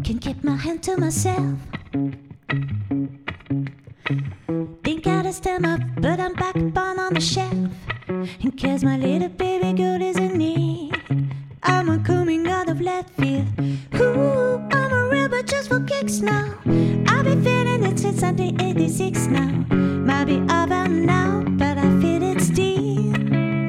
Can't keep my hand to myself. Think I just stand up, but I'm back on the shelf. In case my little baby girl is in need, I'm a coming out of left field. Ooh, I'm a rebel just for kicks now. I've been feeling it since 1986 now. Might be over now, but I feel it still.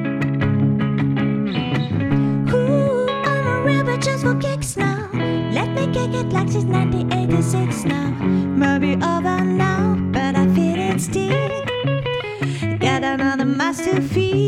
Ooh, I'm a rebel just for kicks now. Let me kick it like since 1986 now. Might be over now, but I feel it still. Got another mass to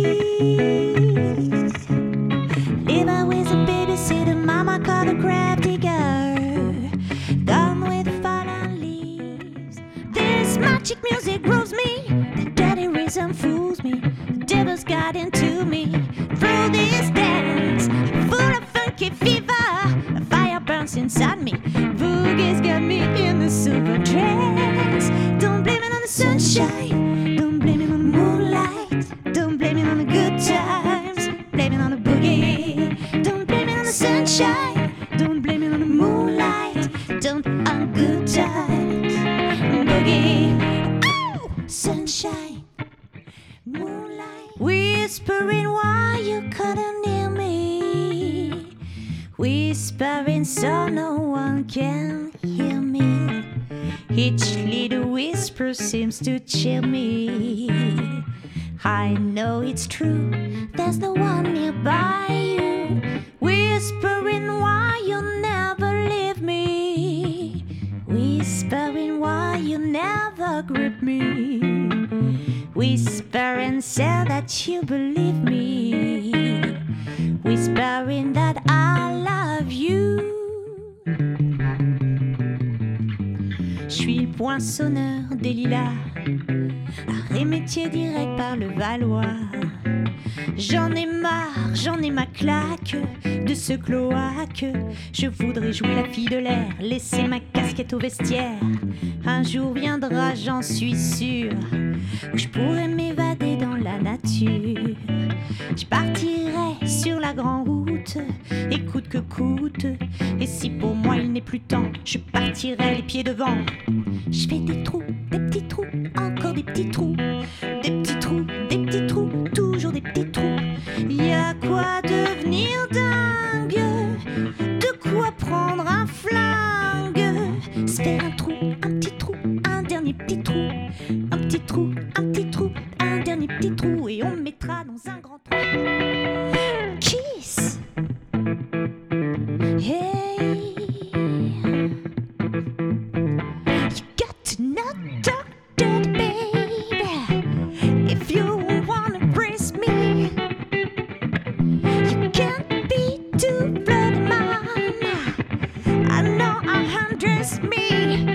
feed. Live out with a babysitter, mama called a crab digger. Gone with the fallen leaves. This magic music grooves me. The dirty rhythm fools me. The devil's got into me. Through this dance, full of funky fever, a fire burns inside me. Boogie's got me in the super trance. Don't blame it on the sunshine. Don't blame it on the moonlight. Don't blame it on the good times. Blame it on the boogie. Don't blame it on the sunshine. Don't blame it on the moonlight. Don't on good times. Boogie. Oh, sunshine. Moonlight. Whispering why you couldn't hear me. Whispering so no one can hear me. Each little whisper seems to chill me. I know it's true, there's no one nearby you. Whispering why you'll never leave me. Whispering why you never grip me. Whisper and say that you believe me. Whispering that I love you. Je suis le poinçonneur des lilas, arrêt métier direct par le Valois. J'en ai marre, j'en ai ma claque de ce cloaque. Je voudrais jouer la fille de l'air, laisser ma casquette au vestiaire. Un jour viendra, j'en suis sûre, où je pourrais m'évader dans la nature. Je partirai sur la grande route, et coûte que coûte. Et si pour moi il n'est plus temps, je partirai les pieds devant. Je fais des trous, des petits trous, encore des petits trous. Des petits trous, des petits trous, toujours des petits trous. Y'a quoi devenir dingue, de quoi prendre un flingue. Se faire un trou, un petit trou, un dernier petit trou. Un petit trou, un petit trou, un dernier petit trou. Et on me mettra dans un grand trou. Kiss. Hey, you got to not talk dirty, baby. If you wanna embrace me, you can't be too bloody, mama. I know I undress me.